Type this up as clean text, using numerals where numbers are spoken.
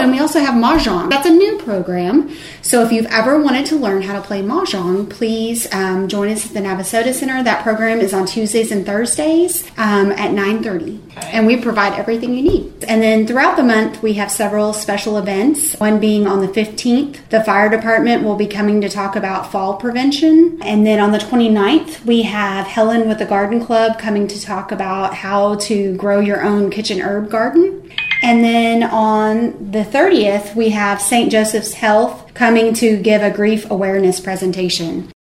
and we also have Mahjong. That's a new program. So if you've ever wanted to learn how to play Mahjong, please join us at the Navasota Center. That program is on Tuesdays and Thursdays at 9:30. Okay. And we provide everything you need. And then throughout the month, we have several special events. One being on the 15th, the fire department will be coming to talk about fall prevention. And then on the 29th, we have Helen with the Garden Club coming to talk about how to grow your own kitchen herb garden. And then on the 30th, we have St. Joseph's Health coming to give a grief awareness presentation.